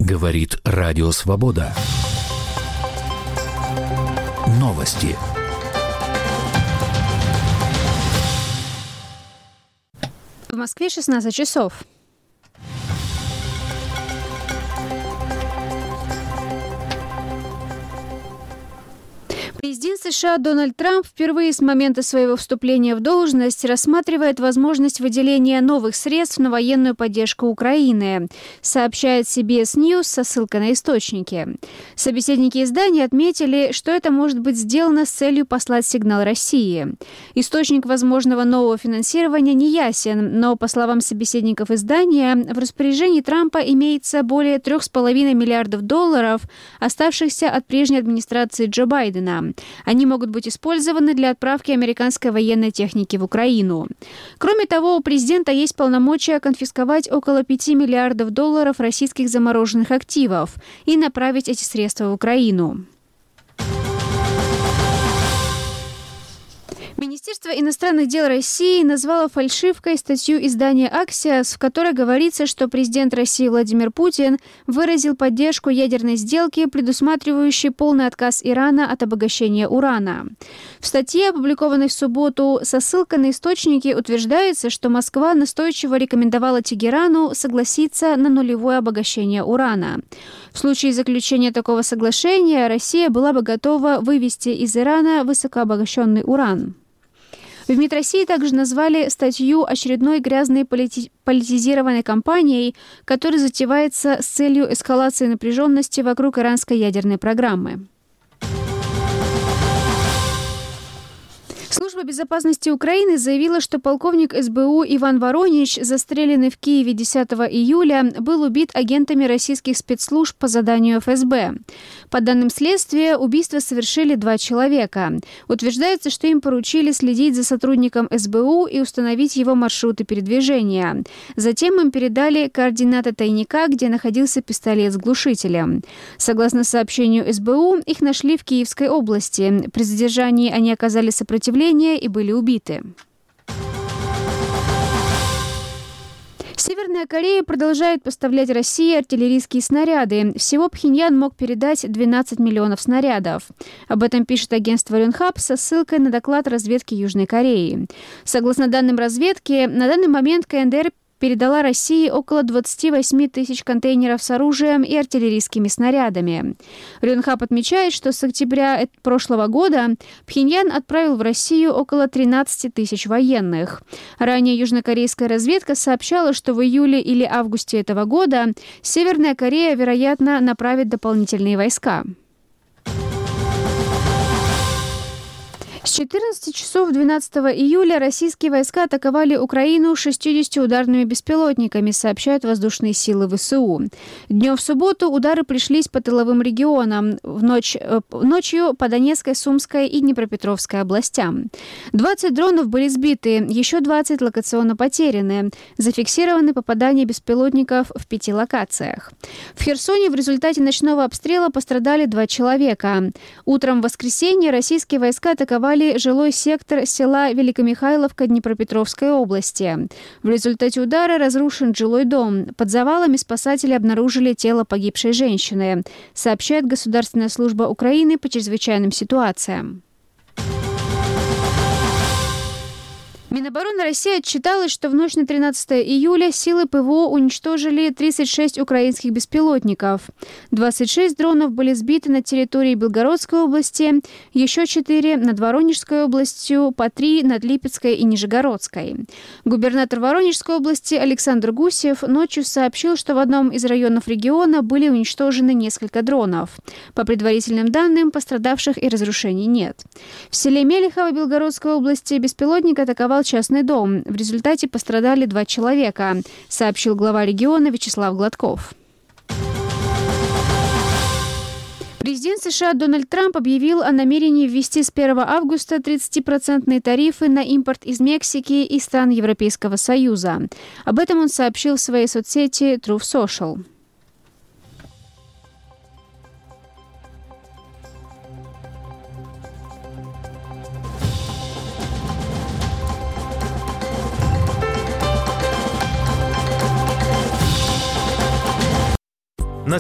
Говорит Радио Свобода. Новости. В Москве 16 часов. Президент США Дональд Трамп впервые с момента своего вступления в должность рассматривает возможность выделения новых средств на военную поддержку Украины, сообщает CBS News со ссылкой на источники. Собеседники издания отметили, что это может быть сделано с целью послать сигнал России. Источник возможного нового финансирования не ясен, но, по словам собеседников издания, в распоряжении Трампа имеется более $3,5 миллиардов, оставшихся от прежней администрации Джо Байдена. Они могут быть использованы для отправки американской военной техники в Украину. Кроме того, у президента есть полномочия конфисковать около $5 миллиардов российских замороженных активов и направить эти средства в Украину. Министерство иностранных дел России назвало фальшивкой статью издания «Аксиос», в которой говорится, что президент России Владимир Путин выразил поддержку ядерной сделки, предусматривающей полный отказ Ирана от обогащения урана. В статье, опубликованной в субботу, со ссылкой на источники утверждается, что Москва настойчиво рекомендовала Тегерану согласиться на нулевое обогащение урана. В случае заключения такого соглашения Россия была бы готова вывести из Ирана высокообогащенный уран. В МИД России также назвали статью очередной грязной политизированной кампанией, которая затевается с целью эскалации напряженности вокруг иранской ядерной программы. Служба безопасности Украины заявила, что полковник СБУ Иван Воронич, застреленный в Киеве 10 июля, был убит агентами российских спецслужб по заданию ФСБ. По данным следствия, убийство совершили 2 человека. Утверждается, что им поручили следить за сотрудником СБУ и установить его маршруты передвижения. Затем им передали координаты тайника, где находился пистолет с глушителем. Согласно сообщению СБУ, их нашли в Киевской области. При задержании они оказали сопротивление и были убиты. Северная Корея продолжает поставлять России артиллерийские снаряды. Всего Пхеньян мог передать 12 миллионов снарядов. Об этом пишет агентство Yonhap со ссылкой на доклад разведки Южной Кореи. Согласно данным разведки, на данный момент КНДР передала России около 28 тысяч контейнеров с оружием и артиллерийскими снарядами. Yonhap отмечает, что с октября прошлого года Пхеньян отправил в Россию около 13 тысяч военных. Ранее южнокорейская разведка сообщала, что в июле или августе этого года Северная Корея, вероятно, направит дополнительные войска. С 14 часов 12 июля российские войска атаковали Украину 60 ударными беспилотниками, сообщают воздушные силы ВСУ. Днем в субботу удары пришлись по тыловым регионам, ночью по Донецкой, Сумской и Днепропетровской областям. 20 дронов были сбиты, еще 20 локационно потеряны. Зафиксированы попадания беспилотников в 5 локациях. В Херсоне в результате ночного обстрела пострадали 2 человека. Утром в воскресенье российские войска атаковали жилой сектор села Великомихайловка Днепропетровской области. В результате удара разрушен жилой дом. Под завалами спасатели обнаружили тело погибшей женщины, сообщает Государственная служба Украины по чрезвычайным ситуациям. Минобороны России отчиталась, что в ночь на 13 июля силы ПВО уничтожили 36 украинских беспилотников. 26 дронов были сбиты на территории Белгородской области, еще 4 над Воронежской областью, по 3 над Липецкой и Нижегородской. Губернатор Воронежской области Александр Гусев ночью сообщил, что в одном из районов региона были уничтожены несколько дронов. По предварительным данным, пострадавших и разрушений нет. В селе Мелехово Белгородской области беспилотник атаковал частный дом. В результате пострадали 2 человека, сообщил глава региона Вячеслав Гладков. Президент США Дональд Трамп объявил о намерении ввести с 1 августа 30% тарифы на импорт из Мексики и стран Европейского Союза. Об этом он сообщил в своей соцсети Truth Social.